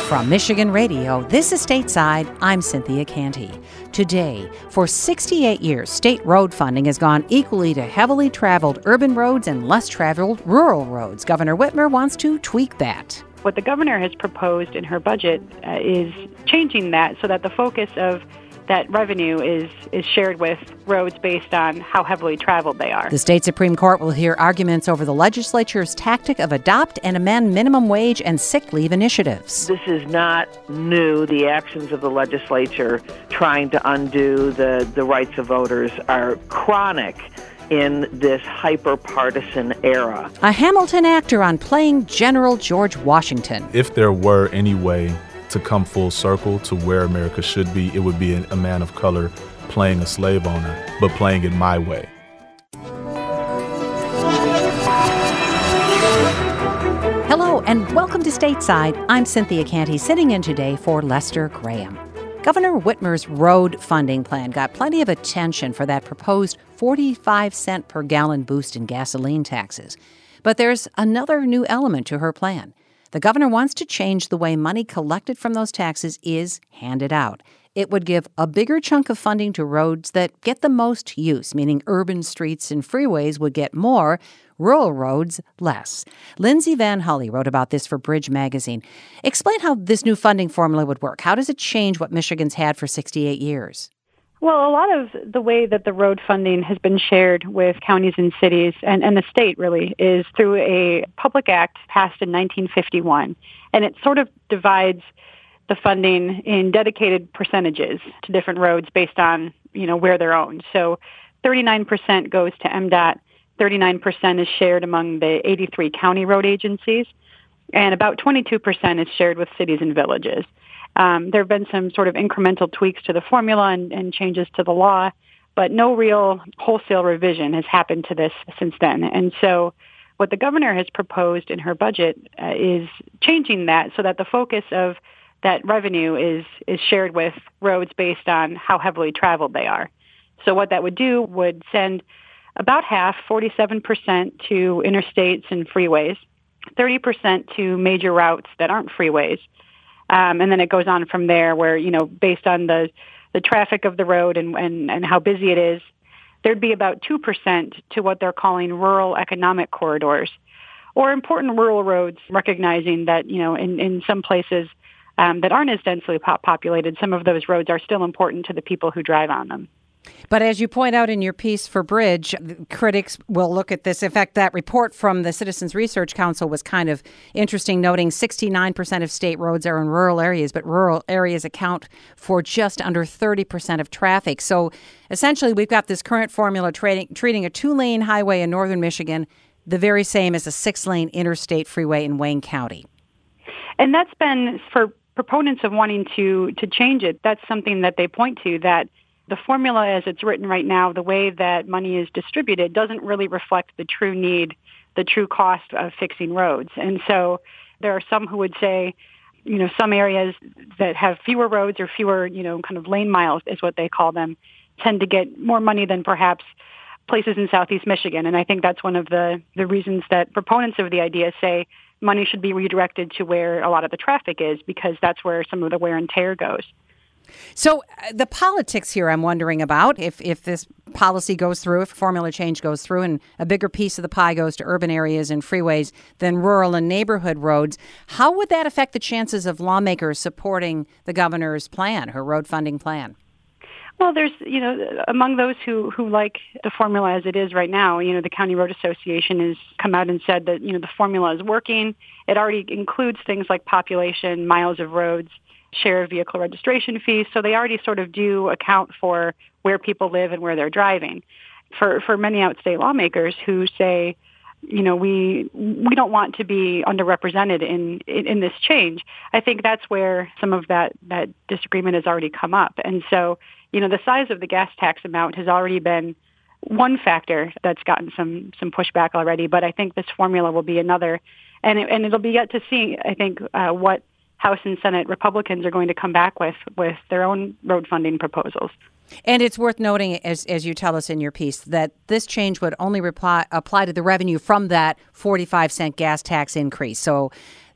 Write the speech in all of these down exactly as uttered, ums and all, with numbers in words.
From Michigan Radio, this is Stateside. I'm Cynthia Canty. Today, for sixty-eight years, state road funding has gone equally to heavily traveled urban roads and less traveled rural roads. Governor Whitmer wants to tweak that. What the governor has proposed in her budget uh, is changing that so that the focus of that revenue is, is shared with roads based on how heavily traveled they are. The state Supreme Court will hear arguments over the legislature's tactic of adopt and amend minimum wage and sick leave initiatives. This is not new. The actions of the legislature trying to undo the, the rights of voters are chronic in this hyper-partisan era. A Hamilton actor on playing General George Washington. If there were any way to come full circle to where America should be, it would be a man of color playing a slave owner, but playing it my way. Hello, and welcome to Stateside. I'm Cynthia Canty, sitting in today for Lester Graham. Governor Whitmer's road funding plan got plenty of attention for that proposed forty-five cent per gallon boost in gasoline taxes. But there's another new element to her plan. The governor wants to change the way money collected from those taxes is handed out. It would give a bigger chunk of funding to roads that get the most use, meaning urban streets and freeways would get more, rural roads less. Lindsay Van Hully wrote about this for Bridge Magazine. Explain how this new funding formula would work. How does it change what Michigan's had for sixty-eight years? Well, a lot of the way that the road funding has been shared with counties and cities, and, and the state really, is through a public act passed in nineteen fifty-one. And it sort of divides the funding in dedicated percentages to different roads based on, you know, where they're owned. So thirty-nine percent goes to M DOT, thirty-nine percent is shared among the eighty-three county road agencies, and about twenty-two percent is shared with cities and villages. Um, there have been some sort of incremental tweaks to the formula and, and changes to the law, but no real wholesale revision has happened to this since then. And so what the governor has proposed in her budget uh, is changing that so that the focus of that revenue is, is shared with roads based on how heavily traveled they are. So what that would do would send about half, forty-seven percent, to interstates and freeways, thirty percent to major routes that aren't freeways. Um, and then it goes on from there where, you know, based on the, the traffic of the road and, and, and how busy it is, there'd be about two percent to what they're calling rural economic corridors or important rural roads, recognizing that, you know, in, in some places um, that aren't as densely pop- populated, some of those roads are still important to the people who drive on them. But as you point out in your piece for Bridge, critics will look at this. In fact, that report from the Citizens Research Council was kind of interesting, noting sixty-nine percent of state roads are in rural areas, but rural areas account for just under thirty percent of traffic. So essentially, we've got this current formula trading, treating a two-lane highway in northern Michigan the very same as a six-lane interstate freeway in Wayne County. And that's been, for proponents of wanting to, to change it, that's something that they point to, that the formula as it's written right now, the way that money is distributed, doesn't really reflect the true need, the true cost of fixing roads. And so there are some who would say, you know, some areas that have fewer roads or fewer, you know, kind of lane miles is what they call them, tend to get more money than perhaps places in Southeast Michigan. And I think that's one of the, the reasons that proponents of the idea say money should be redirected to where a lot of the traffic is, because that's where some of the wear and tear goes. So uh, the politics here I'm wondering about, if, if this policy goes through, if formula change goes through and a bigger piece of the pie goes to urban areas and freeways than rural and neighborhood roads, how would that affect the chances of lawmakers supporting the governor's plan, her road funding plan? Well, there's, you know, among those who, who like the formula as it is right now, you know, the County Road Association has come out and said that, you know, the formula is working. It already includes things like population, miles of roads, share of vehicle registration fees. So they already sort of do account for where people live and where they're driving. For for many outstate lawmakers who say, you know, we we don't want to be underrepresented in, in, in this change, I think that's where some of that, that disagreement has already come up. And so, you know, the size of the gas tax amount has already been one factor that's gotten some, some pushback already, but I think this formula will be another. And, it, and it'll be yet to see, I think, uh, what House and Senate Republicans are going to come back with with their own road funding proposals. And it's worth noting, as as you tell us in your piece, that this change would only reply, apply to the revenue from that forty-five cent gas tax increase. So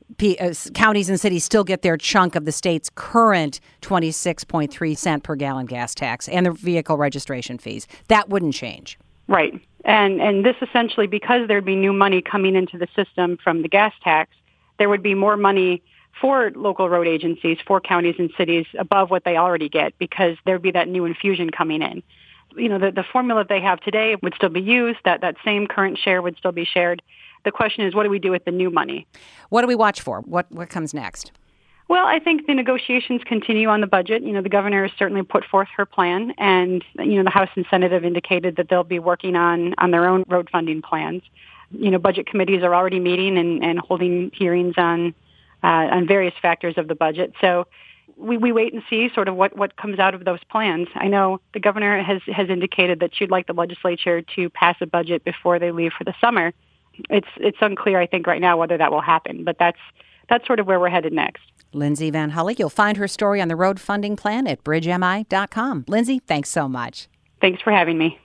P- uh, counties and cities still get their chunk of the state's current twenty-six point three cent per gallon gas tax and the vehicle registration fees. That wouldn't change. Right. And and this essentially, because there'd be new money coming into the system from the gas tax, there would be more money for local road agencies, for counties and cities above what they already get, because there'd be that new infusion coming in. You know, the, the formula they have today would still be used, that, that same current share would still be shared. The question is, what do we do with the new money? What do we watch for? What what comes next? Well, I think the negotiations continue on the budget. You know, the governor has certainly put forth her plan, and, you know, the House and Senate have indicated that they'll be working on, on their own road funding plans. You know, budget committees are already meeting and, and holding hearings on uh, on various factors of the budget. So we, we wait and see sort of what, what comes out of those plans. I know the governor has, has indicated that she'd like the legislature to pass a budget before they leave for the summer. It's it's unclear, I think, right now whether that will happen, but that's that's sort of where we're headed next. Lindsay Van Hulle, you'll find her story on the road funding plan at bridge m i dot com. Lindsay, thanks so much. Thanks for having me.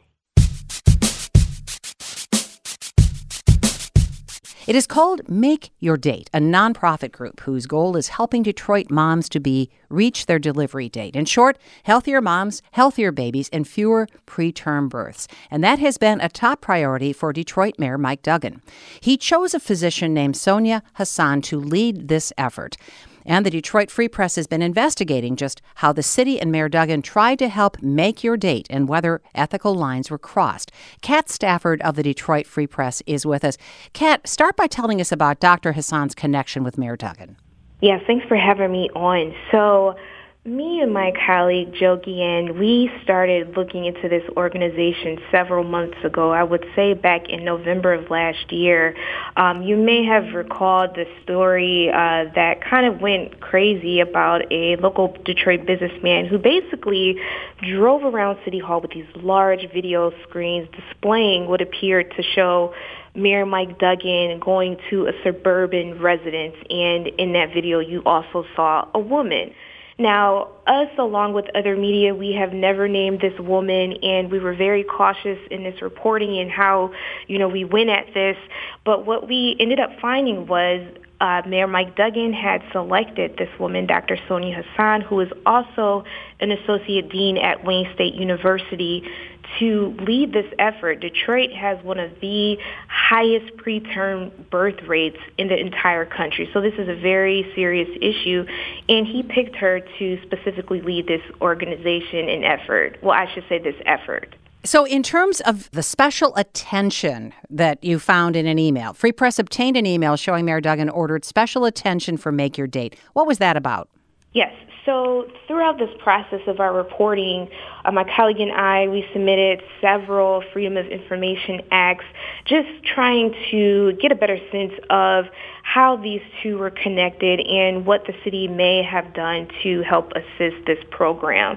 It is called Make Your Date, a nonprofit group whose goal is helping Detroit moms to be reach their delivery date. In short, healthier moms, healthier babies, and fewer preterm births. And that has been a top priority for Detroit Mayor Mike Duggan. He chose a physician named Sonia Hassan to lead this effort. And the Detroit Free Press has been investigating just how the city and Mayor Duggan tried to help make your date and whether ethical lines were crossed. Kat Stafford of the Detroit Free Press is with us. Kat, start by telling us about Doctor Hassan's connection with Mayor Duggan. Yes, thanks for having me on. So me and my colleague, Joe Guillen, we started looking into this organization several months ago. I would say back in November of last year. Um, you may have recalled the story uh, that kind of went crazy about a local Detroit businessman who basically drove around City Hall with these large video screens displaying what appeared to show Mayor Mike Duggan going to a suburban residence. And in that video, you also saw a woman. Now, us, along with other media, we have never named this woman, and we were very cautious in this reporting and how, you know, we went at this. But what we ended up finding was uh, Mayor Mike Duggan had selected this woman, Doctor Sonia Hassan, who is also an associate dean at Wayne State University, to lead this effort. Detroit has one of the highest preterm birth rates in the entire country. So this is a very serious issue. And he picked her to specifically lead this organization and effort. Well, I should say this effort. So in terms of the special attention that you found in an email, Free Press obtained an email showing Mayor Duggan ordered special attention for Make Your Date. What was that about? Yes. So throughout this process of our reporting, uh, my colleague and I, we submitted several Freedom of Information acts, just trying to get a better sense of how these two were connected and what the city may have done to help assist this program.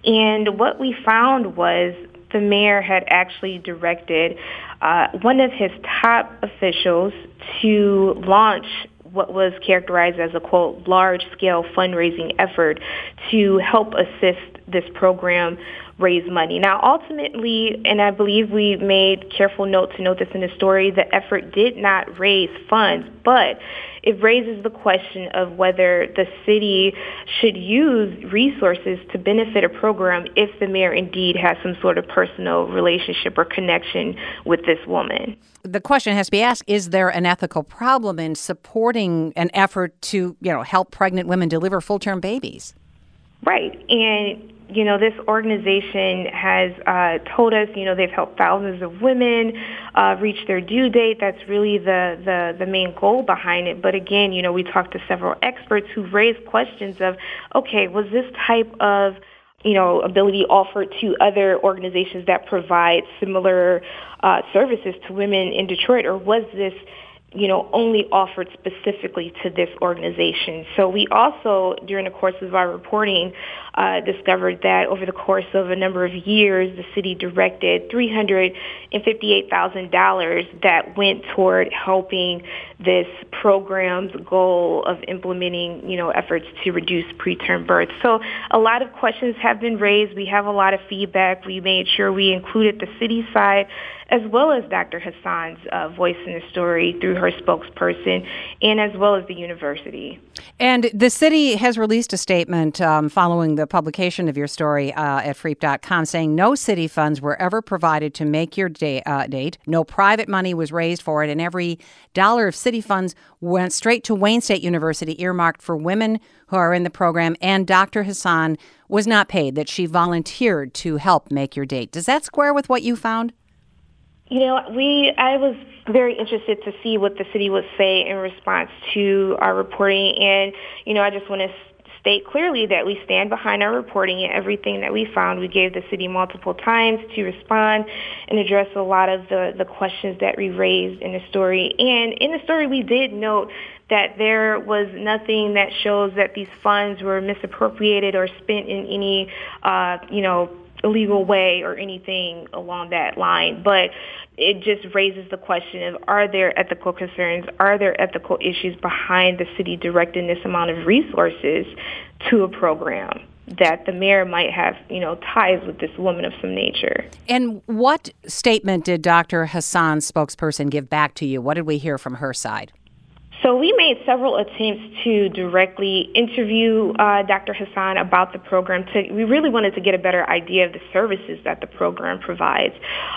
And what we found was the mayor had actually directed uh, one of his top officials to launch what was characterized as a, quote, large-scale fundraising effort to help assist this program raise money. Now, ultimately, and I believe we made careful note to note this in the story, the effort did not raise funds, but it raises the question of whether the city should use resources to benefit a program if the mayor indeed has some sort of personal relationship or connection with this woman. The question has to be asked, is there an ethical problem in supporting an effort to, you know, help pregnant women deliver full-term babies? Right. And, you know, this organization has uh, told us, you know, they've helped thousands of women uh, reach their due date. That's really the, the, the main goal behind it. But again, you know, we talked to several experts who raised questions of, okay, was this type of, you know, ability offered to other organizations that provide similar uh, services to women in Detroit, or was this, you know, only offered specifically to this organization? So we also, during the course of our reporting, uh, discovered that over the course of a number of years, the city directed three hundred fifty-eight thousand dollars that went toward helping this program's goal of implementing, you know, efforts to reduce preterm birth. So a lot of questions have been raised. We have a lot of feedback. We made sure we included the city side as well as Doctor Hassan's uh, voice in the story through her spokesperson, and as well as the university. And the city has released a statement um, following the publication of your story uh, at freep dot com saying no city funds were ever provided to make your day, uh, date. No private money was raised for it, and every dollar of city funds went straight to Wayne State University, earmarked for women who are in the program. And Doctor Hassan was not paid, that she volunteered to help make your date. Does that square with what you found? You know, we I was very interested to see what the city would say in response to our reporting. And, you know, I just want to state clearly that we stand behind our reporting and everything that we found. We gave the city multiple times to respond and address a lot of the, the questions that we raised in the story. And in the story, we did note that there was nothing that shows that these funds were misappropriated or spent in any, uh, you know, illegal way or anything along that line. But it just raises the question of, are there ethical concerns? Are there ethical issues behind the city directing this amount of resources to a program that the mayor might have, you know, ties with this woman of some nature? And what statement did Doctor Hassan's spokesperson give back to you? What did we hear from her side? So we made several attempts to directly interview uh, Doctor Hassan about the program. To, we really wanted to get a better idea of the services that the program provides.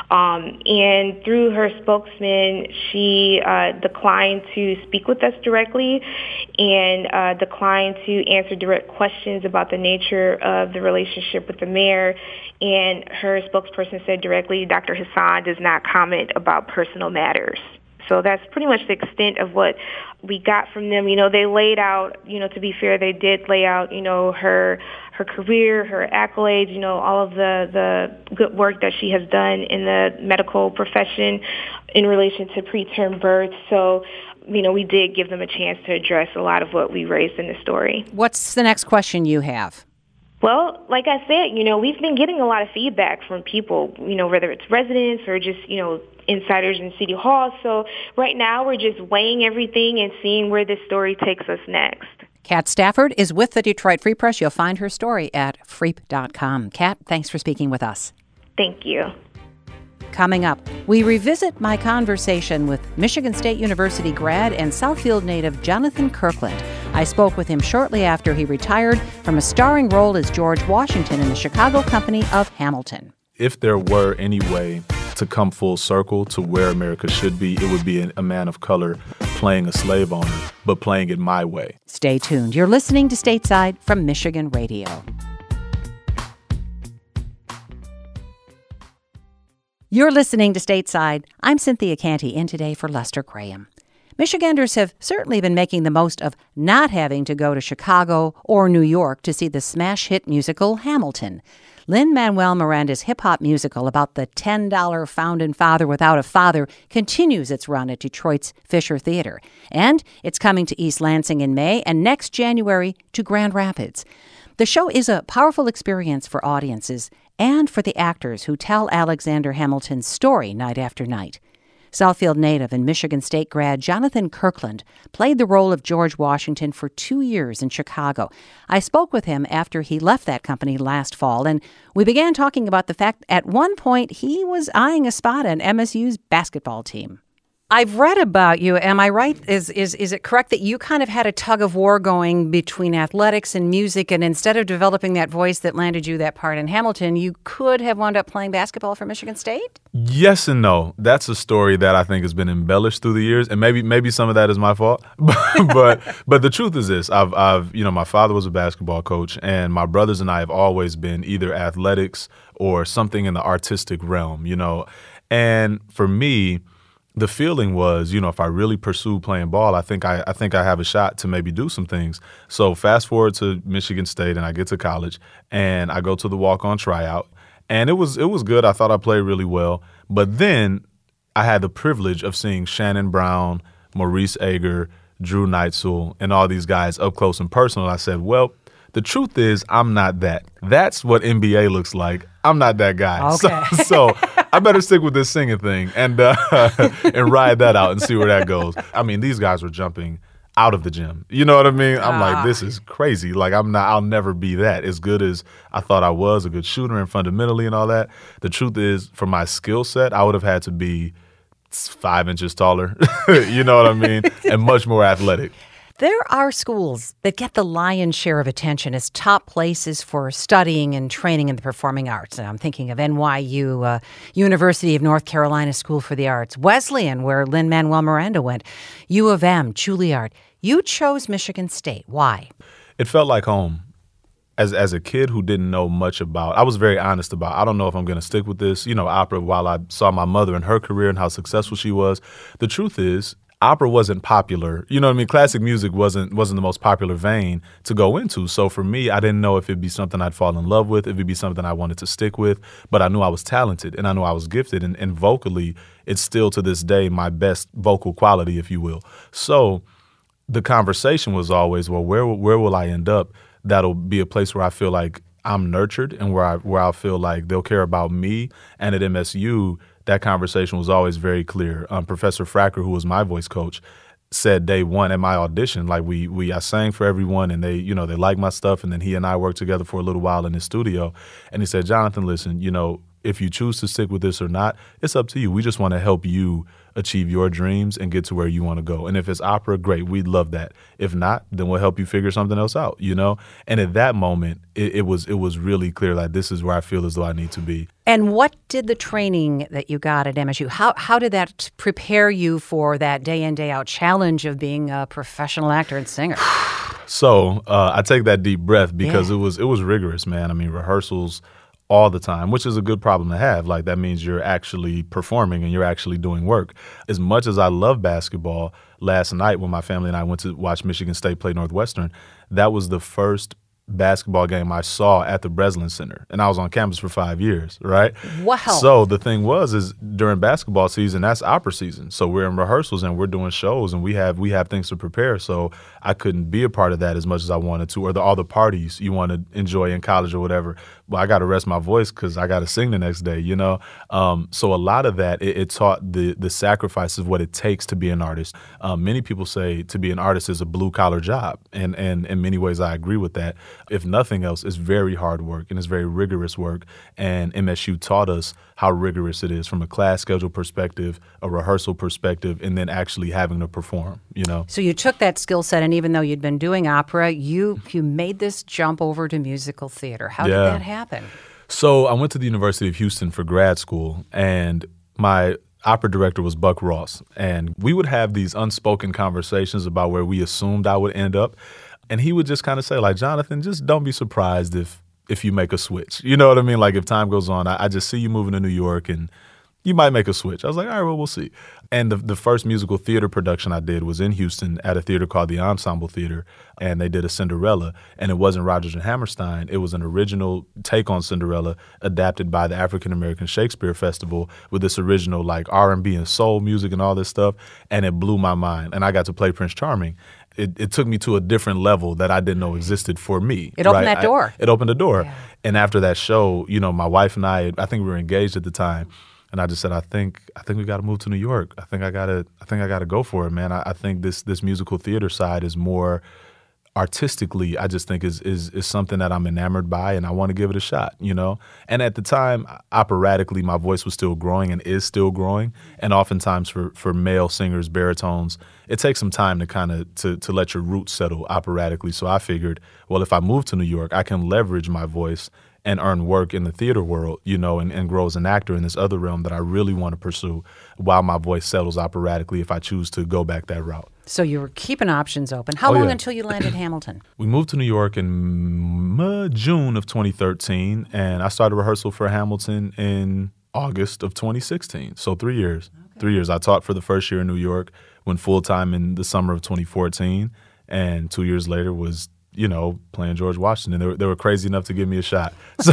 Um, and through her spokesman, she uh, declined to speak with us directly and uh, declined to answer direct questions about the nature of the relationship with the mayor. And her spokesperson said directly, Doctor Hassan does not comment about personal matters. So that's pretty much the extent of what we got from them. You know, they laid out, you know, to be fair, they did lay out, you know, her her career, her accolades, you know, all of the, the good work that she has done in the medical profession in relation to preterm birth. So, you know, we did give them a chance to address a lot of what we raised in the story. What's the next question you have? Well, like I said, you know, we've been getting a lot of feedback from people, you know, whether it's residents or just, you know, insiders in City Hall. So right now we're just weighing everything and seeing where this story takes us next. Kat Stafford is with the Detroit Free Press. You'll find her story at freep dot com. Kat, thanks for speaking with us. Thank you. Coming up, we revisit my conversation with Michigan State University grad and Southfield native Jonathan Kirkland. I spoke with him shortly after he retired from a starring role as George Washington in the Chicago company of Hamilton. If there were any way to come full circle to where America should be, it would be a man of color playing a slave owner, but playing it my way. Stay tuned. You're listening to Stateside from Michigan Radio. You're listening to Stateside. I'm Cynthia Canty, in today for Lester Graham. Michiganders have certainly been making the most of not having to go to Chicago or New York to see the smash hit musical Hamilton. Lin-Manuel Miranda's hip-hop musical about the ten dollar founding father without a father continues its run at Detroit's Fisher Theater. And it's coming to East Lansing in May and next January to Grand Rapids. The show is a powerful experience for audiences and for the actors who tell Alexander Hamilton's story night after night. Southfield native and Michigan State grad Jonathan Kirkland played the role of George Washington for two years in Chicago. I spoke with him after he left that company last fall, and we began talking about the fact at one point he was eyeing a spot on M S U's basketball team. I've read about you. Am I right? Is is is it correct that you kind of had a tug of war going between athletics and music, and instead of developing that voice that landed you that part in Hamilton, you could have wound up playing basketball for Michigan State? Yes and no. That's a story that I think has been embellished through the years, and maybe maybe some of that is my fault. but but the truth is this: I've I've you know my father was a basketball coach, and my brothers and I have always been either athletics or something in the artistic realm. You know, and for me, the feeling was, you know, if I really pursue playing ball, I think I, I think I have a shot to maybe do some things. So fast forward to Michigan State, and I get to college, and I go to the walk-on tryout, and it was it was good. I thought I played really well, but then I had the privilege of seeing Shannon Brown, Maurice Ager, Drew Neitzel, and all these guys up close and personal. I said, well, the truth is I'm not that. That's what N B A looks like. I'm not that guy. Okay. So, so I better stick with this singing thing and uh, and ride that out and see where that goes. I mean, these guys were jumping out of the gym. You know what I mean? I'm ah. like, this is crazy. Like, I'm not. I'll never be that as good as I thought I was, a good shooter and fundamentally and all that. The truth is, for my skill set, I would have had to be five inches taller, you know what I mean, and much more athletic. There are schools that get the lion's share of attention as top places for studying and training in the performing arts. I'm thinking of N Y U, uh, University of North Carolina School for the Arts, Wesleyan, where Lin-Manuel Miranda went, U of M, Juilliard. You chose Michigan State. Why? It felt like home. As as a kid who didn't know much about, I was very honest about, I don't know if I'm going to stick with this, you know, opera, while I saw my mother and her career and how successful she was. The truth is, opera wasn't popular. You know what I mean? Classic music wasn't wasn't the most popular vein to go into. So for me, I didn't know if it'd be something I'd fall in love with, if it'd be something I wanted to stick with. But I knew I was talented and I knew I was gifted. And, and vocally, it's still to this day my best vocal quality, if you will. So the conversation was always, well, where where will I end up? That'll be a place where I feel like I'm nurtured and where I where I feel like they'll care about me. And at M S U, that conversation was always very clear. Um, Professor Fracker, who was my voice coach, said day one at my audition, like we we I sang for everyone and they, you know, they liked my stuff. And then he and I worked together for a little while in his studio. And he said, Jonathan, listen, you know, if you choose to stick with this or not, it's up to you. We just want to help you achieve your dreams and get to where you want to go. And if it's opera, great. We'd love that. If not, then we'll help you figure something else out, you know? And at that moment, it, it was it was really clear, like, this is where I feel as though I need to be. And what did the training that you got at M S U, how how did that prepare you for that day in, day out challenge of being a professional actor and singer? So uh, I take that deep breath because yeah. it was it was rigorous, man. I mean, rehearsals all the time, which is a good problem to have. Like, that means you're actually performing and you're actually doing work. As much as I love basketball, last night when my family and I went to watch Michigan State play Northwestern, that was the first basketball game I saw at the Breslin Center. And I was on campus for five years, right? Wow. So the thing was, is during basketball season, that's opera season. So we're in rehearsals and we're doing shows and we have we have things to prepare. So I couldn't be a part of that as much as I wanted to, or the, all the parties you want to enjoy in college or whatever. Well, I got to rest my voice because I got to sing the next day, you know? Um, so a lot of that, it, it taught the the sacrifice of what it takes to be an artist. Um, many people say to be an artist is a blue-collar job, and, and in many ways I agree with that. If nothing else, it's very hard work and it's very rigorous work, and M S U taught us how rigorous it is from a class schedule perspective, a rehearsal perspective, and then actually having to perform, you know? So you took that skill set, and even though you'd been doing opera, you you made this jump over to musical theater. How yeah. did that happen? So I went to the University of Houston for grad school, and my opera director was Buck Ross, and we would have these unspoken conversations about where we assumed I would end up, and he would just kind of say, like, Jonathan, just don't be surprised if if you make a switch. You know what I mean? Like, if time goes on, I, I just see you moving to New York, and you might make a switch. I was like, all right, well, we'll see. And the, the first musical theater production I did was in Houston at a theater called the Ensemble Theater, and they did a Cinderella, and it wasn't Rodgers and Hammerstein. It was an original take on Cinderella adapted by the African American Shakespeare Festival with this original, like, R and B and soul music and all this stuff, and it blew my mind. And I got to play Prince Charming. It, it took me to a different level that I didn't know existed for me. It opened right? that door. I, it opened the door. Yeah. And after that show, you know, my wife and I, I think we were engaged at the time, and I just said, I think I think we got to move to New York. I think I gotta I think I gotta go for it, man. I, I think this this musical theater side is more artistically, I just think is is is something that I'm enamored by, and I want to give it a shot, you know? And at the time, operatically, my voice was still growing and is still growing. And oftentimes for, for male singers, baritones, it takes some time to kind of to, to let your roots settle operatically. So I figured, well, if I move to New York, I can leverage my voice and earn work in the theater world, you know, and, and grow as an actor in this other realm that I really want to pursue while my voice settles operatically if I choose to go back that route. So you were keeping options open. How Oh, long yeah. until you landed Hamilton? We moved to New York in uh, June of twenty thirteen, and I started rehearsal for Hamilton in August of twenty sixteen. So three years. Okay. Three years. I taught for the first year in New York, went full-time in the summer of twenty fourteen, and two years later was, you know, playing George Washington. They were, they were crazy enough to give me a shot. So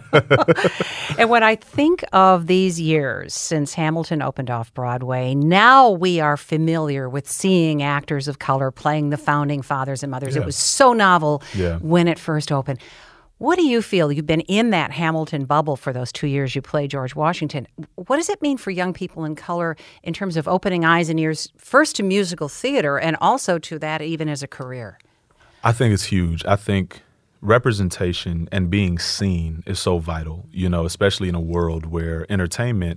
And when I think of these years since Hamilton opened off Broadway, now we are familiar with seeing actors of color playing the founding fathers and mothers. Yeah. It was so novel Yeah. when it first opened. What do you feel? You've been in that Hamilton bubble for those two years you played George Washington. What does it mean for young people in color in terms of opening eyes and ears, first to musical theater and also to that even as a career? I think it's huge. I think representation and being seen is so vital, you know, especially in a world where entertainment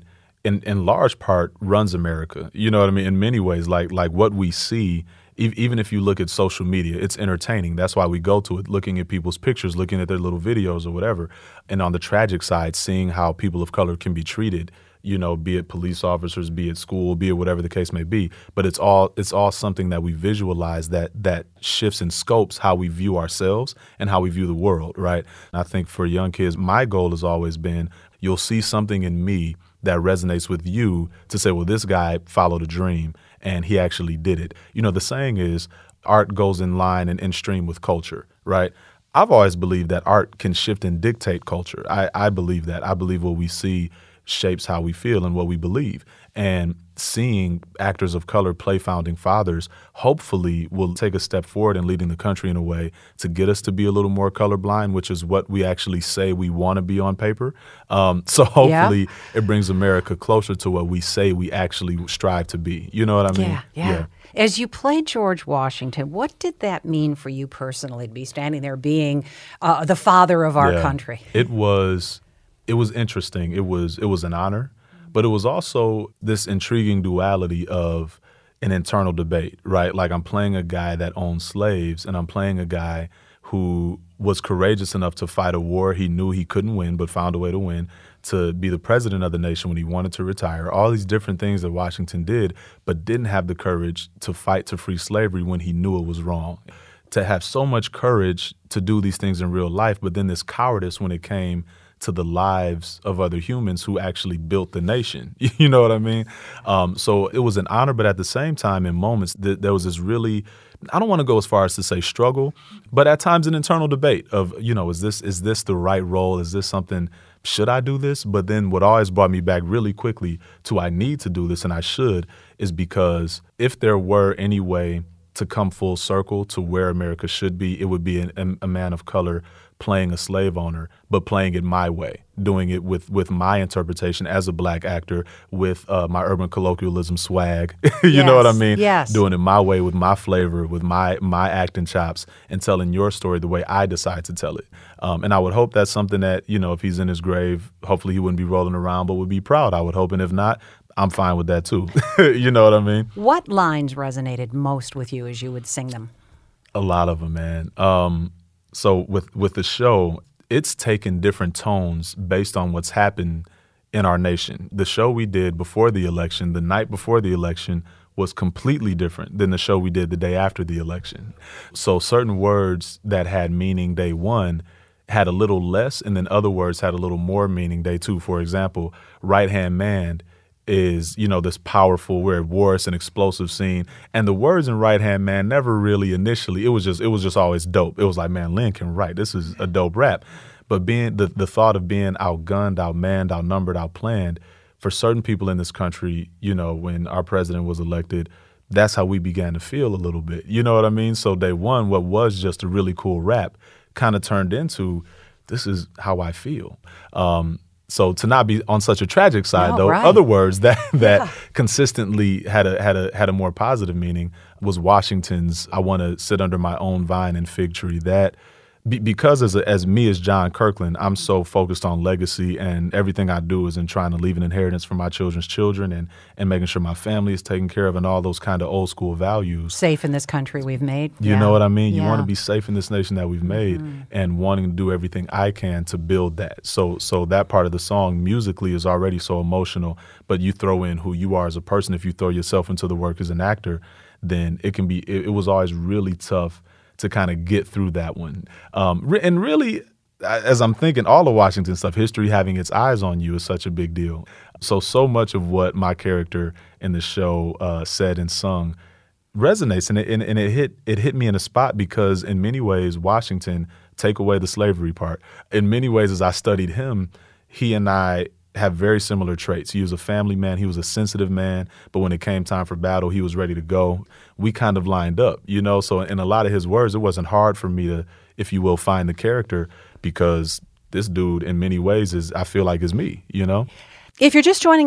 in in large part runs America. You know what I mean? In many ways, like like what we see, e- even if you look at social media, it's entertaining. That's why we go to it, looking at people's pictures, looking at their little videos or whatever. And on the tragic side, seeing how people of color can be treated, you know, be it police officers, be it school, be it whatever the case may be. But it's all it's all something that we visualize that that shifts and scopes how we view ourselves and how we view the world, right? And I think for young kids, my goal has always been, you'll see something in me that resonates with you to say, well, this guy followed a dream and he actually did it. You know, the saying is art goes in line and in stream with culture, right? I've always believed that art can shift and dictate culture. I, I believe that. I believe what we see shapes how we feel and what we believe. And seeing actors of color play founding fathers hopefully will take a step forward in leading the country in a way to get us to be a little more colorblind, which is what we actually say we want to be on paper. Um, so hopefully yeah. it brings America closer to what we say we actually strive to be. You know what I mean? Yeah, yeah. yeah. As you played George Washington, what did that mean for you personally to be standing there being uh, the father of our yeah. country? It was, it was interesting. It was, it was an honor. But it was also this intriguing duality of an internal debate, right? Like I'm playing a guy that owned slaves, and I'm playing a guy who was courageous enough to fight a war he knew he couldn't win but found a way to win, to be the president of the nation when he wanted to retire, all these different things that Washington did, but didn't have the courage to fight to free slavery when he knew it was wrong. To have so much courage to do these things in real life, but then this cowardice when it came to the lives of other humans who actually built the nation. You know what I mean? Um, so it was an honor, but at the same time, in moments, th- there was this really, I don't want to go as far as to say struggle, but at times an internal debate of, you know, is this is this the right role? Is this something, should I do this? But then what always brought me back really quickly to I need to do this and I should, is because if there were any way to come full circle to where America should be, it would be an, a man of color playing a slave owner, but playing it my way, doing it with with my interpretation as a black actor, with uh, my urban colloquialism swag. you yes, know what I mean? Yes. Doing it my way with my flavor, with my my acting chops, and telling your story the way I decide to tell it. Um, and I would hope that's something that, you know, if he's in his grave, hopefully he wouldn't be rolling around, but would be proud, I would hope. And if not, I'm fine with that too. You know what I mean? What lines resonated most with you as you would sing them? A lot of them, man. Um, so with, with the show, it's taken different tones based on what's happened in our nation. The show we did before the election, the night before the election, was completely different than the show we did the day after the election. So certain words that had meaning day one had a little less, and then other words had a little more meaning day two. For example, right-hand man is, you know, this powerful, where war is an explosive scene. And the words in Right Hand Man never really initially, it was just, it was just always dope. It was like, man, Lynn can write. This is a dope rap. But being the, the thought of being outgunned, outmanned, outnumbered, outplanned, for certain people in this country, you know, when our president was elected, that's how we began to feel a little bit. You know what I mean? So day one, what was just a really cool rap kind of turned into, this is how I feel. Um, So to not be on such a tragic side, no, though, right. other words that that yeah. consistently had a had a had a more positive meaning was Washington's "I want to sit under my own vine and fig tree." That be, because as a, as me as John Kirkland, I'm so focused on legacy, and everything I do is in trying to leave an inheritance for my children's children, and and making sure my family is taken care of, and all those kind of old school values. Safe in this country we've made. You yeah. know what I mean? You yeah. want to be safe in this nation that we've made, mm-hmm. and wanting to do everything I can to build that. So so that part of the song musically is already so emotional, but you throw in who you are as a person. If you throw yourself into the work as an actor, then it can be, it, it was always really tough to kind of get through that one. Um, and really, as I'm thinking, all of Washington stuff, history having its eyes on you is such a big deal. So, so much of what my character in the show uh, said and sung resonates, and it, and, and it hit it hit me in a spot because in many ways, Washington, take away the slavery part, in many ways, as I studied him, he and I have very similar traits. He was a family man. He was a sensitive man. But when it came time for battle, he was ready to go. We kind of lined up, you know? So in a lot of his words, it wasn't hard for me to, if you will, find the character, because this dude in many ways is, I feel like, is me, you know? If you're just joining us,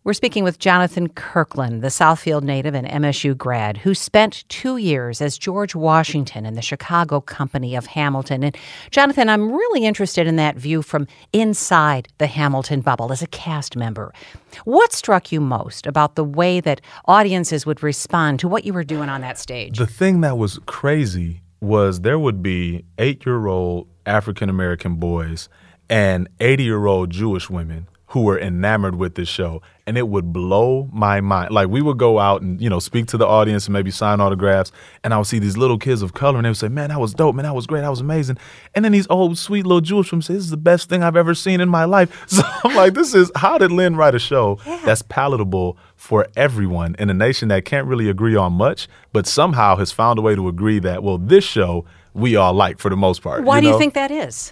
We're speaking with Jonathan Kirkland, the Southfield native and M S U grad, who spent two years as George Washington in the Chicago Company of Hamilton. And Jonathan, I'm really interested in that view from inside the Hamilton bubble as a cast member. What struck you most about the way that audiences would respond to what you were doing on that stage? The thing that was crazy was there would be eight-year-old African-American boys and eighty-year-old Jewish women who were enamored with this show, and it would blow my mind. Like, we would go out and, you know, speak to the audience and maybe sign autographs, and I would see these little kids of color, and they would say, man, that was dope, man, that was great, that was amazing. And then these old, sweet little Jewish women say, this is the best thing I've ever seen in my life. So I'm like, this is, how did Lynn write a show yeah. that's palatable for everyone in a nation that can't really agree on much, but somehow has found a way to agree that, well, this show we all like for the most part. Why you do know? you think that is?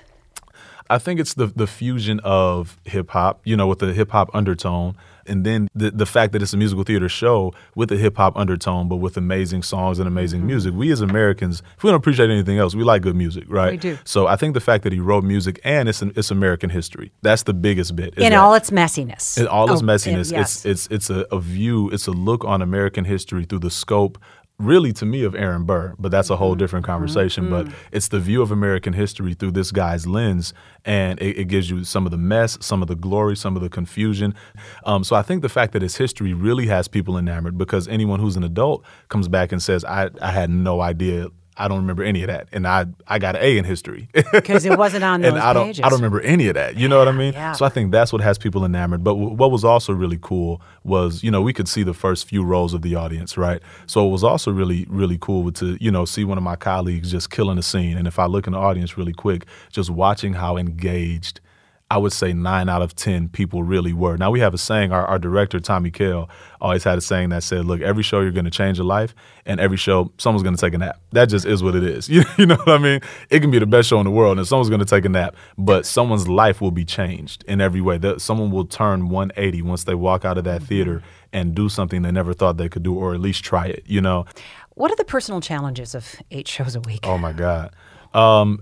I think it's the the fusion of hip hop, you know, with the hip hop undertone, and then the the fact that it's a musical theater show with a hip hop undertone, but with amazing songs and amazing mm-hmm. music. We as Americans, if we don't appreciate anything else, we like good music, right? We do. So I think the fact that he wrote music and it's an, it's American history. That's the biggest bit. In all its messiness. In all its oh, messiness, it, yes. it's it's it's a, a view, it's a look on American history through the scope, really, to me, of Aaron Burr, but that's a whole different conversation. Mm-hmm. But it's the view of American history through this guy's lens, and it, it gives you some of the mess, some of the glory, some of the confusion. Um, so I think the fact that his history really has people enamored, because anyone who's an adult comes back and says, I, I had no idea. I don't remember any of that, and I I got an A in history because it wasn't on those and I don't, pages. I don't remember any of that. You know what I mean? Yeah. So I think that's what has people enamored. But w- what was also really cool was, you know, we could see the first few rows of the audience, right? So it was also really really cool to, you know, see one of my colleagues just killing a scene, and if I look in the audience really quick, just watching how engaged, I would say nine out of ten people really were. Now, we have a saying, our, our director, Tommy Kail, always had a saying that said, look, every show you're going to change a life, and every show someone's going to take a nap. That just is what it is. You, you know what I mean? It can be the best show in the world, and someone's going to take a nap, but someone's life will be changed in every way. That someone will turn one eighty once they walk out of that theater and do something they never thought they could do, or at least try it, you know? What are the personal challenges of eight shows a week? Oh, my God. Um,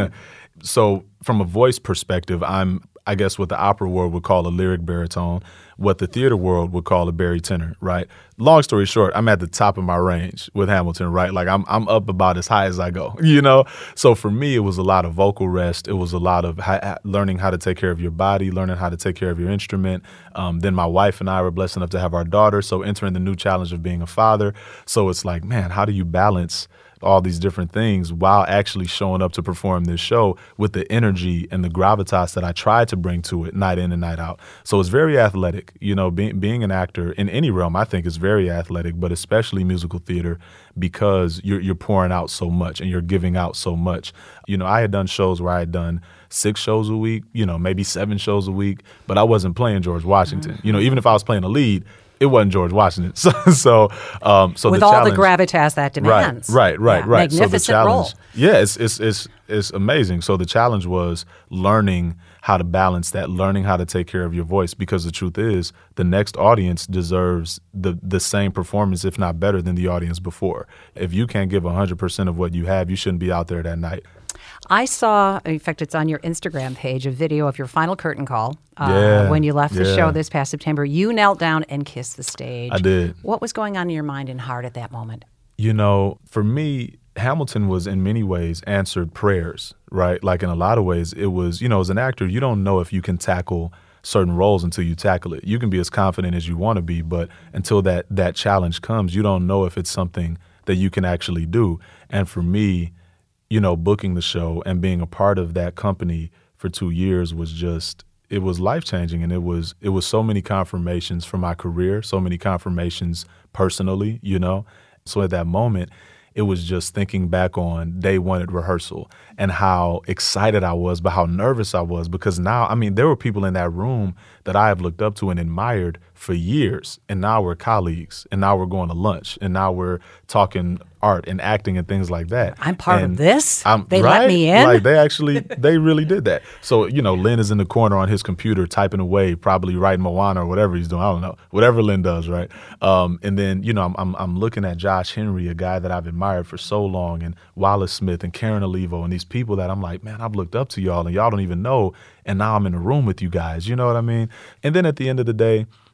so from a voice perspective, I'm, I guess, what the opera world would call a lyric baritone, what the theater world would call a barytenor, right? Long story short, I'm at the top of my range with Hamilton, right? Like I'm I'm up about as high as I go, you know? So for me, it was a lot of vocal rest. It was a lot of ha- learning how to take care of your body, learning how to take care of your instrument. Um, then my wife and I were blessed enough to have our daughter, so entering the new challenge of being a father. So it's like, man, how do you balance all these different things while actually showing up to perform this show with the energy and the gravitas that I tried to bring to it night in and night out. So it's very athletic. You know, being being an actor in any realm, I think, is very athletic, but especially musical theater, because you're you're pouring out so much and you're giving out so much. You know, I had done shows where I had done six shows a week, you know, maybe seven shows a week, but I wasn't playing George Washington. Mm-hmm. You know, even if I was playing a lead, it wasn't George Washington. So, so, um, so with the all challenge, the gravitas that demands, right, right, right, yeah, right. magnificent so the challenge, role. Yeah, it's it's it's it's amazing. So the challenge was learning how to balance that, learning how to take care of your voice, because the truth is, the next audience deserves the the same performance, if not better, than the audience before. If you can't give one hundred percent of what you have, you shouldn't be out there that night. I saw, in fact, it's on your Instagram page, a video of your final curtain call uh, yeah, when you left the yeah. show this past September. You knelt down and kissed the stage. I did. What was going on in your mind and heart at that moment? You know, for me, Hamilton was in many ways answered prayers, right? Like in a lot of ways, it was, you know, as an actor, you don't know if you can tackle certain roles until you tackle it. You can be as confident as you want to be, but until that that challenge comes, you don't know if it's something that you can actually do. And for me, you know, booking the show and being a part of that company for two years was just, it was life-changing. And it was it was so many confirmations for my career, so many confirmations personally, you know. So at that moment, it was just thinking back on day one at rehearsal and how excited I was, but how nervous I was, because now, I mean, there were people in that room that I have looked up to and admired for years, and now we're colleagues, and now we're going to lunch, and now we're talking art and acting and things like that. I'm part and of this? I'm, they right? let me in? Like, they actually, they really did that. So, you know, Lynn is in the corner on his computer typing away, probably writing Moana or whatever he's doing. I don't know. Whatever Lynn does, right? Um, and then, you know, I'm, I'm I'm looking at Josh Henry, a guy that I've admired for so long, and Wallace Smith and Karen Olivo, and these people that I'm like, man, I've looked up to y'all, and y'all don't even know, and now I'm in a room with you guys. You know what I mean? And then at the end of the day,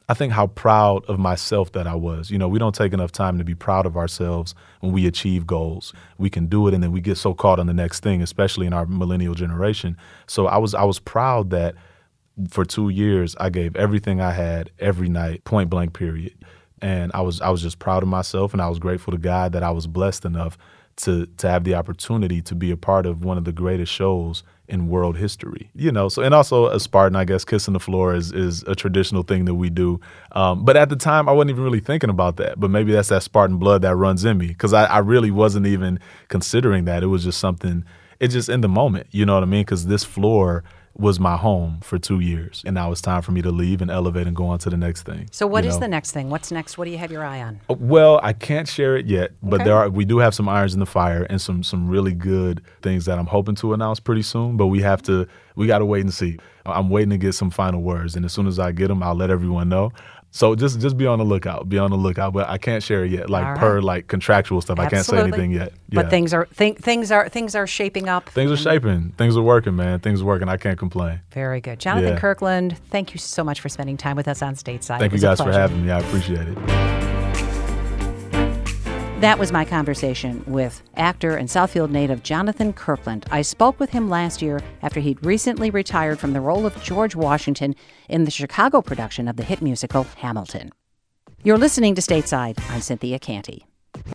I think how proud of myself that I was. You know, we don't take enough time to be proud of ourselves when we achieve goals. We can do it, and then we get so caught on the next thing, especially in our millennial generation. So I was I was proud that for two years I gave everything I had every night, point blank period. And I was I was just proud of myself, and I was grateful to God that I was blessed enough to to have the opportunity to be a part of one of the greatest shows in world history, you know. So, and also a Spartan, I guess, kissing the floor is is a traditional thing that we do. Um, but at the time, I wasn't even really thinking about that. But maybe that's that Spartan blood that runs in me, because I, I really wasn't even considering that. It was just something. It's just in the moment, you know what I mean? Because this floor was my home for two years, and now it's time for me to leave and elevate and go on to the next thing. So what you is know? the next thing? What's next? What do you have your eye on? Well, I can't share it yet, but Okay. there are we do have some irons in the fire and some some really good things that I'm hoping to announce pretty soon, but we have to we got to wait and see. I'm waiting to get some final words, and as soon as I get them, I'll let everyone know. So just just be on the lookout. Be on the lookout, but I can't share it yet. Like All right. per like contractual stuff, I can't say Absolutely. anything yet. But Yeah. things are th- things are things are shaping up. Things are shaping. Things are working, man. Things are working. I can't complain. Very good. Jonathan Yeah. Kirkland, thank you so much for spending time with us on Stateside. Thank It you was a guys for pleasure. having me. I appreciate it. That was my conversation with actor and Southfield native Jonathan Kirkland. I spoke with him last year after he'd recently retired from the role of George Washington in the Chicago production of the hit musical Hamilton. You're listening to Stateside. I'm Cynthia Canty.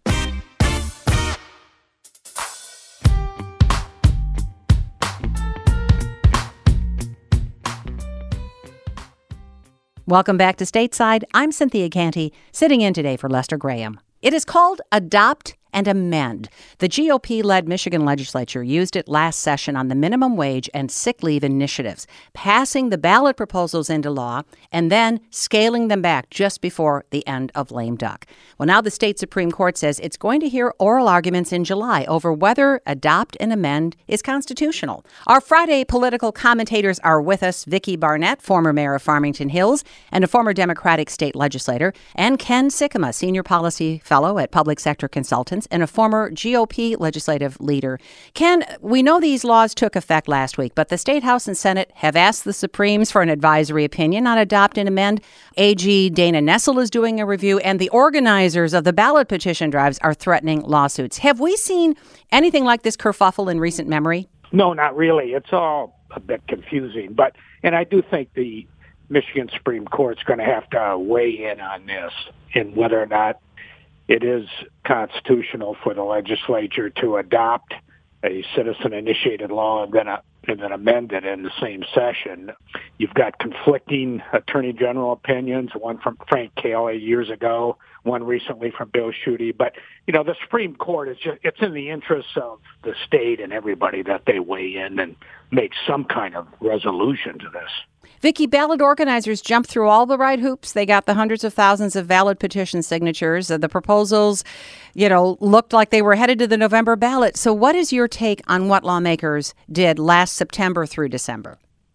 Welcome back to Stateside. I'm Cynthia Canty, sitting in today for Lester Graham. It is called Adopt and Amend. The G O P-led Michigan legislature used it last session on the minimum wage and sick leave initiatives, passing the ballot proposals into law and then scaling them back just before the end of lame duck. Well, now the state Supreme Court says it's going to hear oral arguments in July over whether Adopt and Amend is constitutional. Our Friday political commentators are with us: Vicki Barnett, former mayor of Farmington Hills and a former Democratic state legislator, and Ken Sikkema, senior policy fellow at Public Sector Consultants and a former G O P legislative leader. Ken, we know these laws took effect last week, but the State House and Senate have asked the Supremes for an advisory opinion on Adopt and Amend. A G Dana Nessel is doing a review, and the organizers of the ballot petition drives are threatening lawsuits. Have we seen anything like this kerfuffle in recent memory? No, not really. It's all a bit confusing. But and I do think the Michigan Supreme Court's going to have to weigh in on this and whether or not it is constitutional for the legislature to adopt a citizen-initiated law and then a, and then amend it in the same session. You've got conflicting attorney general opinions, one from Frank Kelly years ago, one recently from Bill Schuette. But, you know, the Supreme Court is just, it's in the interests of the state and everybody that they weigh in and make some kind of resolution to this. Vicki, ballot organizers jumped through all the right hoops. They got the hundreds of thousands of valid petition signatures. Uh, the proposals, you know, looked like they were headed to the November ballot. So what is your take on what lawmakers did last September through December?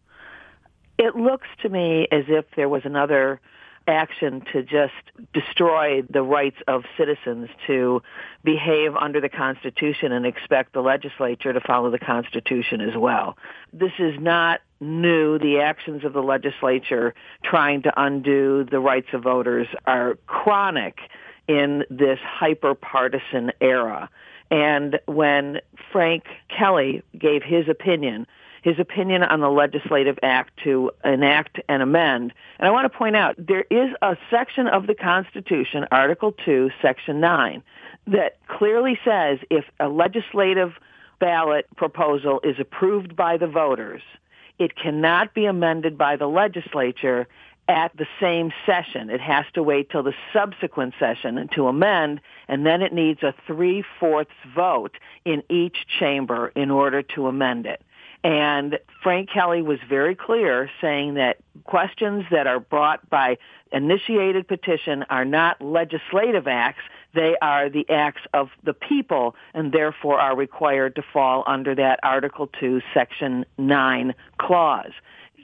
It looks to me as if there was another action to just destroy the rights of citizens to behave under the Constitution and expect the legislature to follow the Constitution as well. This is not new. The actions of the legislature trying to undo the rights of voters are chronic in this hyper-partisan era. And when Frank Kelly gave his opinion, his opinion on the legislative act to enact and amend. And I want to point out, there is a section of the Constitution, Article two, Section nine, that clearly says if a legislative ballot proposal is approved by the voters, it cannot be amended by the legislature at the same session. It has to wait till the subsequent session to amend, and then it needs a three-fourths vote in each chamber in order to amend it. And Frank Kelly was very clear, saying that questions that are brought by initiated petition are not legislative acts. They are the acts of the people, and therefore are required to fall under that Article two, Section nine clause.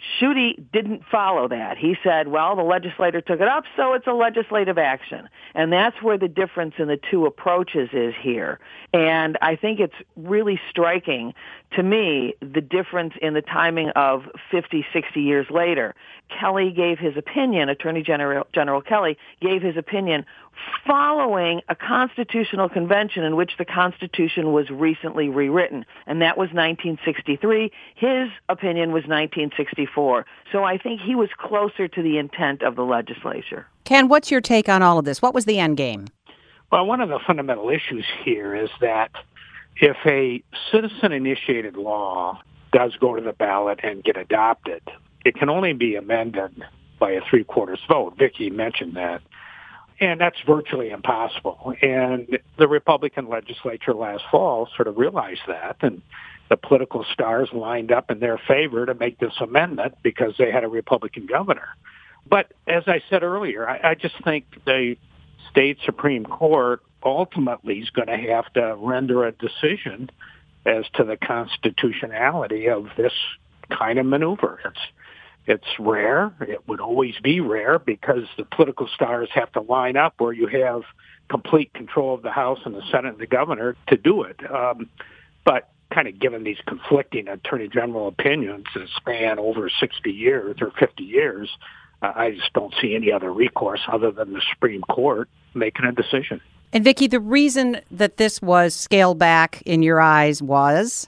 Schuette didn't follow that. He said, well, the legislator took it up, so it's a legislative action. And that's where the difference in the two approaches is here. And I think it's really striking to me the difference in the timing of fifty, sixty years later. Kelly gave his opinion, Attorney General, General Kelly gave his opinion following a constitutional convention in which the Constitution was recently rewritten, and that was nineteen sixty-three. His opinion was nineteen sixty-four. So I think he was closer to the intent of the legislature. Ken, what's your take on all of this? What was the end game? Well, one of the fundamental issues here is that if a citizen-initiated law does go to the ballot and get adopted, it can only be amended by a three-quarters vote. Vicki mentioned that. And that's virtually impossible. And the Republican legislature last fall sort of realized that, and the political stars lined up in their favor to make this amendment because they had a Republican governor. But as I said earlier, I, I just think the state Supreme Court ultimately is going to have to render a decision as to the constitutionality of this kind of maneuver. It's It's rare. It would always be rare because the political stars have to line up where you have complete control of the House and the Senate and the governor to do it. Um, but kind of given these conflicting attorney general opinions that span over sixty years or fifty years, uh, I just don't see any other recourse other than the Supreme Court making a decision. And Vicki, the reason that this was scaled back in your eyes was?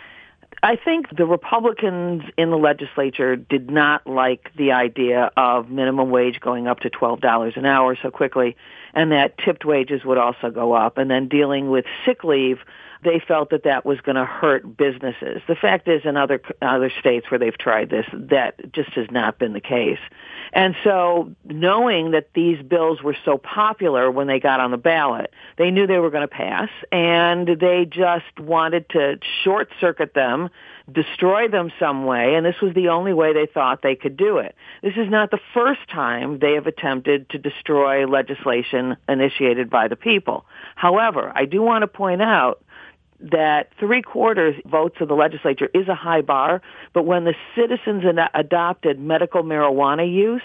I think the Republicans in the legislature did not like the idea of minimum wage going up to twelve dollars an hour so quickly, and that tipped wages would also go up. And then dealing with sick leave, they felt that that was going to hurt businesses. The fact is, in other other states where they've tried this, that just has not been the case. And so knowing that these bills were so popular when they got on the ballot, they knew they were going to pass, and they just wanted to short-circuit them, destroy them some way, and this was the only way they thought they could do it. This is not the first time they have attempted to destroy legislation initiated by the people. However, I do want to point out that three-quarters votes of the legislature is a high bar, but when the citizens adopted medical marijuana use,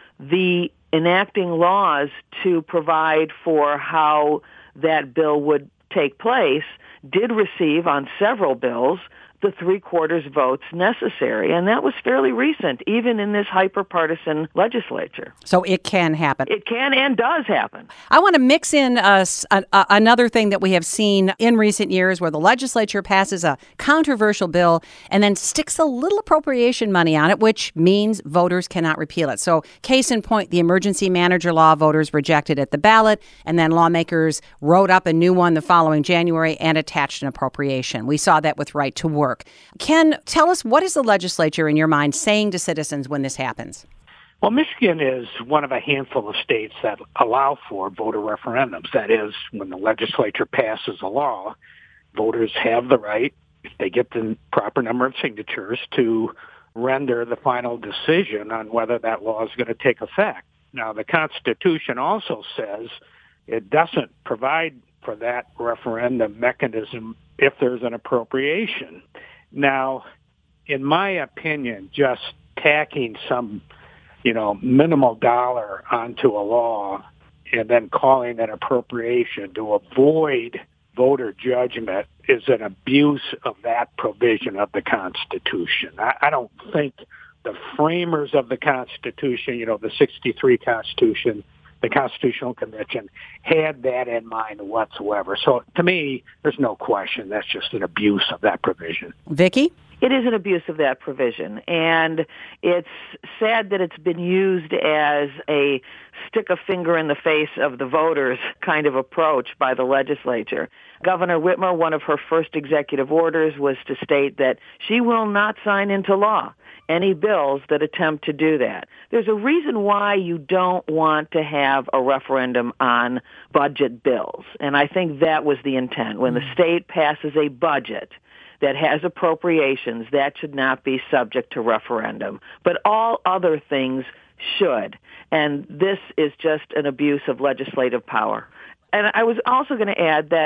the enacting laws to provide for how that bill would take place did receive on several bills the three-quarters votes necessary, and that was fairly recent, even in this hyper-partisan legislature. So it can happen. It can and does happen. I want to mix in a, a, another thing that we have seen in recent years where the legislature passes a controversial bill and then sticks a little appropriation money on it, which means voters cannot repeal it. So case in point, the emergency manager law, voters rejected at the ballot, and then lawmakers wrote up a new one the following January and attached an appropriation. We saw that with right to work. Ken, tell us, what is the legislature, in your mind, saying to citizens when this happens? Well, Michigan is one of a handful of states that allow for voter referendums. That is, when the legislature passes a law, voters have the right, if they get the proper number of signatures, to render the final decision on whether that law is going to take effect. Now, the Constitution also says it doesn't provide for that referendum mechanism if there's an appropriation. Now, in my opinion, just tacking some, you know, minimal dollar onto a law and then calling an appropriation to avoid voter judgment is an abuse of that provision of the Constitution. I, I don't think the framers of the Constitution, you know, the sixty-three Constitution, the Constitutional Convention, had that in mind whatsoever. So to me, there's no question that's just an abuse of that provision. Vicki? It is an abuse of that provision, and it's sad that it's been used as a stick a finger in the face of the voters kind of approach by the legislature. Governor Whitmer, one of her first executive orders was to state that she will not sign into law any bills that attempt to do that. There's a reason why you don't want to have a referendum on budget bills, and I think that was the intent. When the state passes a budget that has appropriations, that should not be subject to referendum. But all other things should. And this is just an abuse of legislative power. And I was also going to add that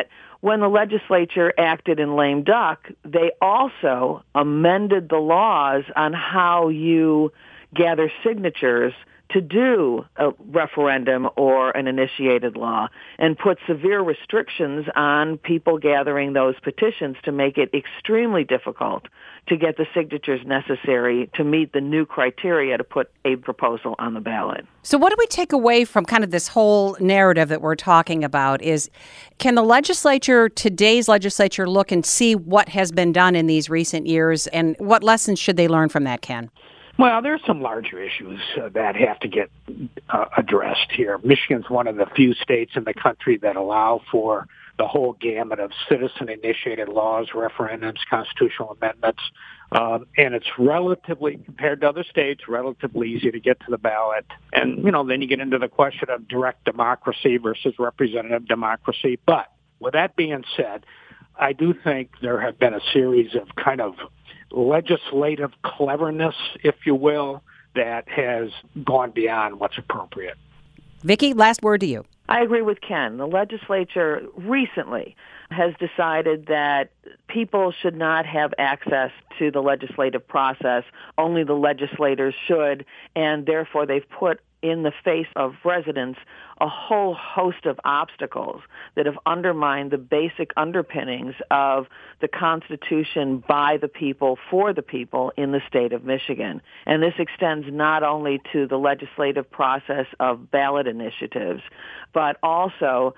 when the legislature acted in lame duck, they also amended the laws on how you gather signatures to do a referendum or an initiated law, and put severe restrictions on people gathering those petitions to make it extremely difficult to get the signatures necessary to meet the new criteria to put a proposal on the ballot. So what do we take away from kind of this whole narrative that we're talking about is, can the legislature, today's legislature, look and see what has been done in these recent years, and what lessons should they learn from that, Ken? Well, there's some larger issues uh, that have to get uh, addressed here. Michigan's one of the few states in the country that allow for the whole gamut of citizen-initiated laws, referendums, constitutional amendments, um, and it's relatively, compared to other states, relatively easy to get to the ballot. And, you know, then you get into the question of direct democracy versus representative democracy. But with that being said, I do think there have been a series of kind of legislative cleverness, if you will, that has gone beyond what's appropriate. Vicki, last word to you. I agree with Ken. The legislature recently has decided that people should not have access to the legislative process. Only the legislators should, and therefore they've put in the face of residents a whole host of obstacles that have undermined the basic underpinnings of the Constitution by the people, for the people in the state of Michigan. And this extends not only to the legislative process of ballot initiatives, but also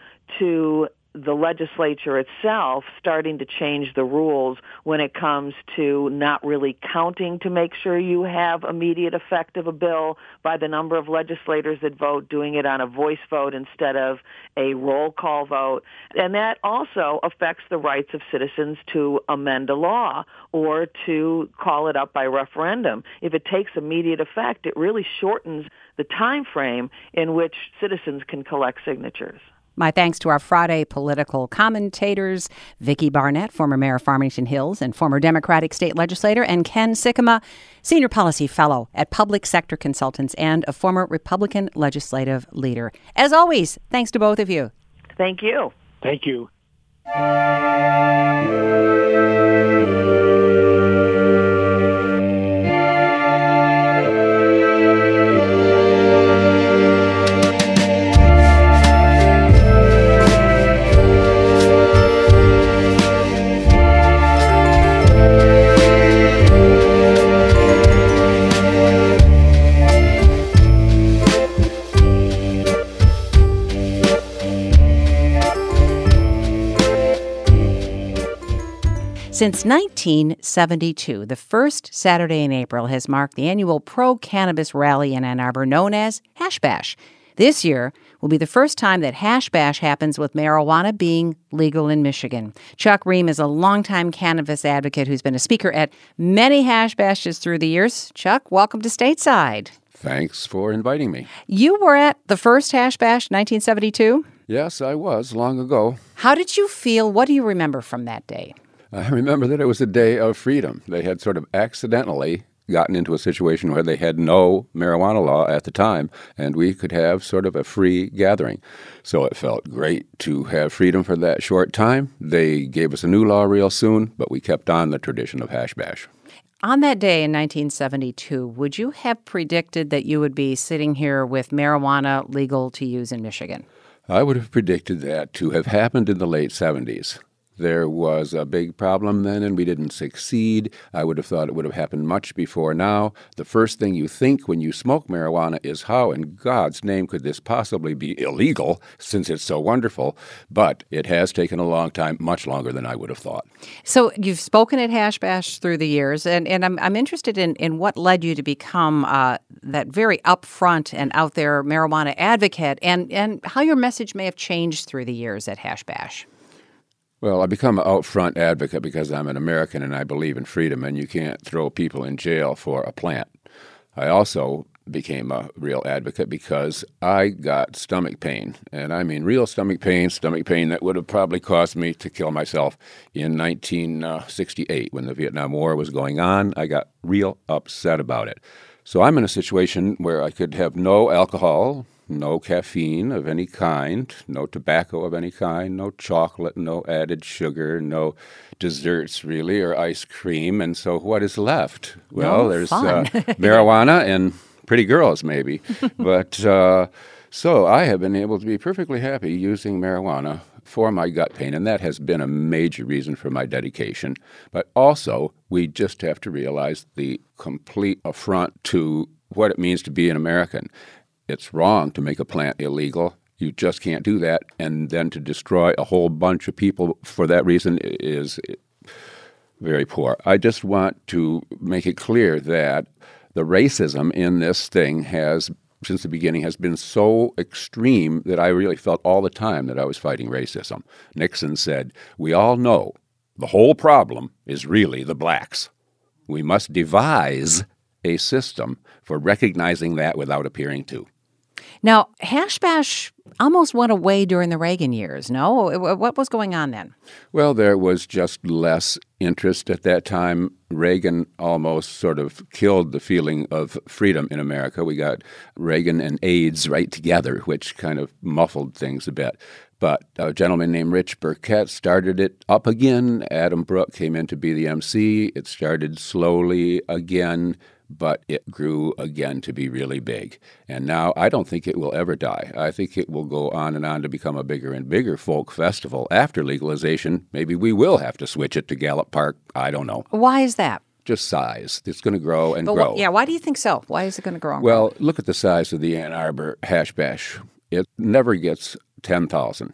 to the legislature itself starting to change the rules when it comes to not really counting to make sure you have immediate effect of a bill by the number of legislators that vote, doing it on a voice vote instead of a roll call vote. And that also affects the rights of citizens to amend a law or to call it up by referendum. If it takes immediate effect, it really shortens the time frame in which citizens can collect signatures. My thanks to our Friday political commentators, Vicki Barnett, former mayor of Farmington Hills and former Democratic state legislator, and Ken Sikkema, senior policy fellow at Public Sector Consultants and a former Republican legislative leader. As always, thanks to both of you. Thank you. Thank you. Since nineteen seventy-two, the first Saturday in April has marked the annual pro-cannabis rally in Ann Arbor known as Hash Bash. This year will be the first time that Hash Bash happens with marijuana being legal in Michigan. Chuck Ream is a longtime cannabis advocate who's been a speaker at many Hash Bashes through the years. Chuck, welcome to Stateside. Thanks for inviting me. You were at the first Hash Bash, nineteen seventy-two? Yes, I was, long ago. How did you feel? What do you remember from that day? I remember that it was a day of freedom. They had sort of accidentally gotten into a situation where they had no marijuana law at the time, and we could have sort of a free gathering. So it felt great to have freedom for that short time. They gave us a new law real soon, but we kept on the tradition of Hash Bash. On that day in nineteen seventy-two, would you have predicted that you would be sitting here with marijuana legal to use in Michigan? I would have predicted that to have happened in the late seventies. There was a big problem then, and we didn't succeed. I would have thought it would have happened much before now. The first thing you think when you smoke marijuana is, how in God's name could this possibly be illegal, since it's so wonderful? But it has taken a long time, much longer than I would have thought. So you've spoken at Hash Bash through the years, and, and I'm, I'm interested in, in what led you to become uh, that very upfront and out there marijuana advocate, and, and how your message may have changed through the years at Hash Bash. Well, I become an out-front advocate because I'm an American and I believe in freedom, and you can't throw people in jail for a plant. I also became a real advocate because I got stomach pain, and I mean real stomach pain, stomach pain that would have probably caused me to kill myself in nineteen sixty-eight when the Vietnam War was going on. I got real upset about it. So I'm in a situation where I could have no alcohol, no caffeine of any kind, no tobacco of any kind, no chocolate, no added sugar, no desserts really, or ice cream. And so what is left? Well, No there's fun. uh, marijuana and pretty girls maybe. But uh, so I have been able to be perfectly happy using marijuana for my gut pain, and that has been a major reason for my dedication. But also, we just have to realize the complete affront to what it means to be an American. It's wrong to make a plant illegal. You just can't do that. And then to destroy a whole bunch of people for that reason is very poor. I just want to make it clear that the racism in this thing has, since the beginning, has been so extreme that I really felt all the time that I was fighting racism. Nixon said, "We all know the whole problem is really the blacks. We must devise a system for recognizing that without appearing to." Now, hash bash almost went away during the Reagan years, no? What was going on then? Well, there was just less interest at that time. Reagan almost sort of killed the feeling of freedom in America. We got Reagan and AIDS right together, which kind of muffled things a bit. But a gentleman named Rich Burkett started it up again. Adam Brooke came in to be the M C. It started slowly again, but it grew again to be really big. And now I don't think it will ever die. I think it will go on and on to become a bigger and bigger folk festival. After legalization, maybe we will have to switch it to Gallup Park. I don't know. Why is that? Just size. It's going to grow and But grow. wh- yeah, why do you think so? Why is it going to grow? and Well, grow? look at the size of the Ann Arbor Hash Bash. It never gets ten thousand.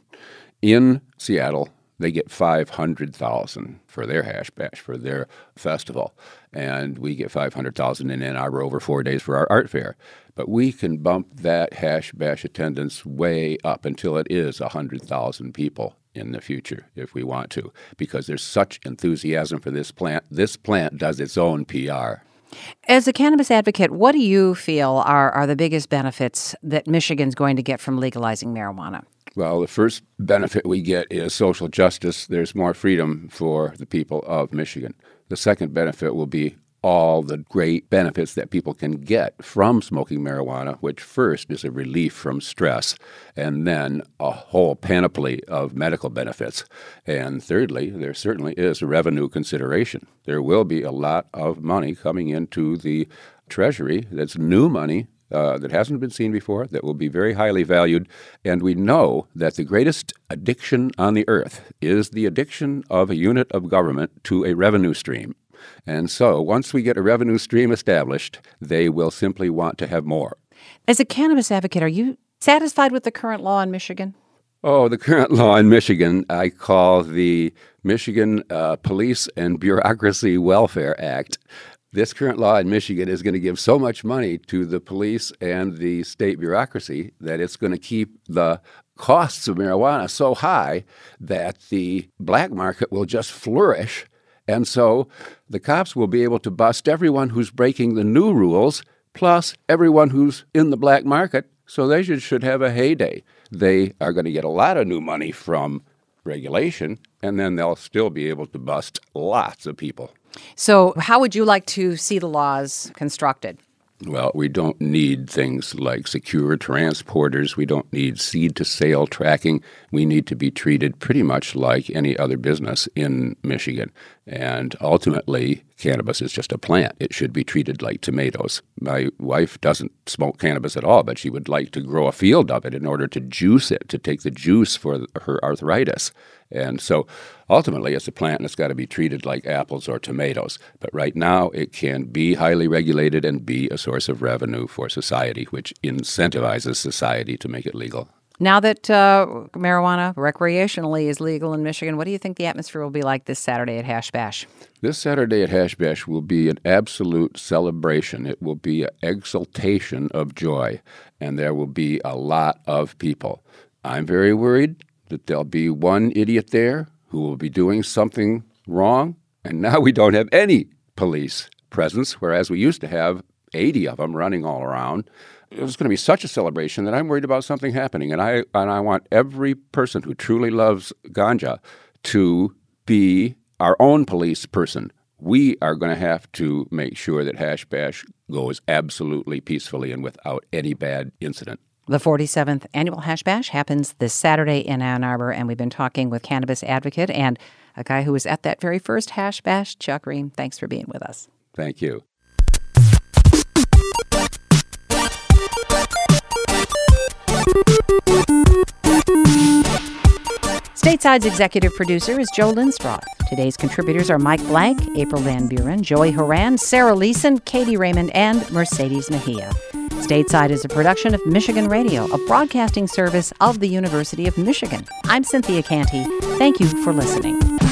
In Seattle, they get five hundred thousand for their Hash Bash, for their festival. And we get five hundred thousand in Ann Arbor over four days for our art fair. But we can bump that Hash Bash attendance way up until it is one hundred thousand people in the future if we want to, because there's such enthusiasm for this plant. This plant does its own P R. As a cannabis advocate, what do you feel are, are the biggest benefits that Michigan's going to get from legalizing marijuana? Well, the first benefit we get is social justice. There's more freedom for the people of Michigan. The second benefit will be all the great benefits that people can get from smoking marijuana, which first is a relief from stress, and then a whole panoply of medical benefits. And thirdly, there certainly is a revenue consideration. There will be a lot of money coming into the Treasury that's new money uh, that hasn't been seen before, that will be very highly valued. And we know that the greatest addiction on the earth is the addiction of a unit of government to a revenue stream. And so once we get a revenue stream established, they will simply want to have more. As a cannabis advocate, are you satisfied with the current law in Michigan? Oh, the current law in Michigan, I call the Michigan uh, Police and Bureaucracy Welfare Act. This current law in Michigan is going to give so much money to the police and the state bureaucracy that it's going to keep the costs of marijuana so high that the black market will just flourish. And so the cops will be able to bust everyone who's breaking the new rules, plus everyone who's in the black market, so they should, should have a heyday. They are going to get a lot of new money from regulation, and then they'll still be able to bust lots of people. So how would you like to see the laws constructed? Well, we don't need things like secure transporters. We don't need seed-to-sale tracking. We need to be treated pretty much like any other business in Michigan. And ultimately, cannabis is just a plant. It should be treated like tomatoes. My wife doesn't smoke cannabis at all, but she would like to grow a field of it in order to juice it, to take the juice for her arthritis. And so ultimately, it's a plant, and it's got to be treated like apples or tomatoes. But right now, it can be highly regulated and be a source of revenue for society, which incentivizes society to make it legal. Now that uh, marijuana recreationally is legal in Michigan, what do you think the atmosphere will be like this Saturday at Hash Bash? This Saturday at Hash Bash will be an absolute celebration. It will be an exultation of joy, and there will be a lot of people. I'm very worried that there'll be one idiot there who will be doing something wrong, and now we don't have any police presence, whereas we used to have eighty of them running all around. It's going to be such a celebration that I'm worried about something happening, and I and I want every person who truly loves ganja to be our own police person. We are going to have to make sure that Hash Bash goes absolutely peacefully and without any bad incident. The forty-seventh Annual Hash Bash happens this Saturday in Ann Arbor, and we've been talking with cannabis advocate and a guy who was at that very first Hash Bash, Chuck Rehm. Thanks for being with us. Thank you. Stateside's executive producer is Joe Lindstroth. Today's contributors are Mike Blank, April Van Buren, Joy Horan, Sarah Leeson, Katie Raymond, and Mercedes Mejia. Stateside is a production of Michigan Radio, a broadcasting service of the University of Michigan. I'm Cynthia Canty. Thank you for listening.